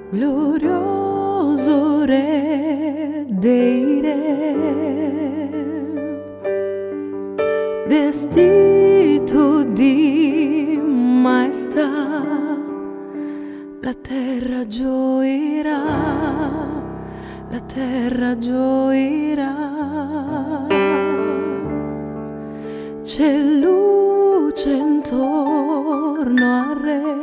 glorioso Re dei Re, vestito di maestà, la terra gioirà, la terra gioirà. C'è luce intorno al Re,